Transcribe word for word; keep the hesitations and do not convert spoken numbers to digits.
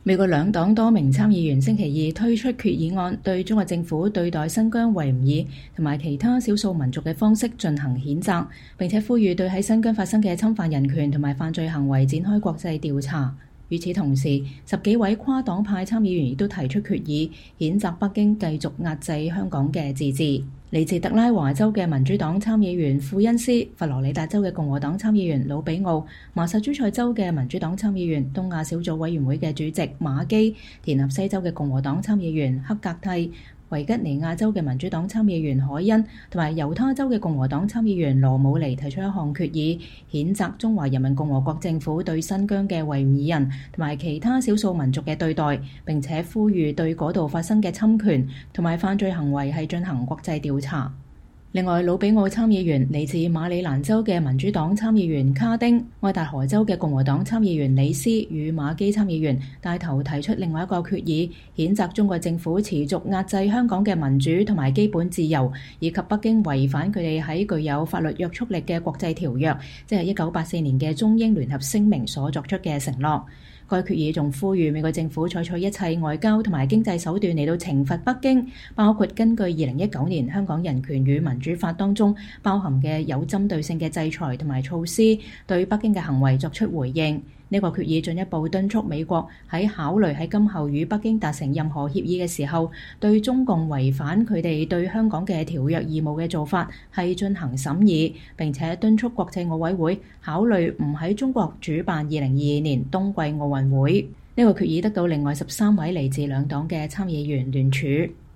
美國兩黨多名參議員星期二推出決議案，對中國政府對待新疆維吾爾同埋其他少數民族嘅方式進行譴責，並且呼籲對喺新疆發生嘅侵犯人權同埋犯罪行為展開國際調查。與此同時，十幾位跨黨派參議員亦都提出決議，譴責北京繼續壓制香港嘅自治。嚟自特拉華州嘅民主黨參議員庫恩斯、佛羅里達州嘅共和黨參議員魯比奧、麻薩諸塞州嘅民主黨參議員、東亞小組委員會嘅主席馬基、田納西州嘅共和黨參議員克格蒂、維吉尼亞州嘅民主黨參議員海恩同埋猶他州嘅共和黨參議員羅姆尼提出一項決議，譴責中華人民共和國政府對新疆嘅維吾爾人同埋其他少數民族嘅對待，並且呼籲對嗰度發生嘅侵權同埋犯罪行為係進行國際調查。另外，魯比奧參議員嚟自馬里蘭州嘅民主黨參議員卡丁、愛達荷州嘅共和黨參議員李斯與馬基參議員帶頭提出另外一個決議，譴責中國政府持續壓制香港嘅民主同埋基本自由，以及北京違反佢哋喺具有法律約束力嘅國際條約，即係一九八四年嘅中英聯合聲明所作出嘅承諾。該決議仲呼籲美國政府採取一切外交同埋經濟手段嚟到懲罰北京，包括根據二零一九年香港人權與民主法當中包含嘅有針對性嘅制裁同埋措施，對北京嘅行為作出回應。呢個決議進一步敦促美國喺考慮喺今後與北京達成任何協議嘅時候，對中共違反佢哋對香港嘅條約義務嘅做法係進行審議，並且敦促國際奧委會考慮唔喺中國主辦二零二二年冬季奧運會。呢個決議得到另外十三位嚟自兩黨嘅參議員聯署。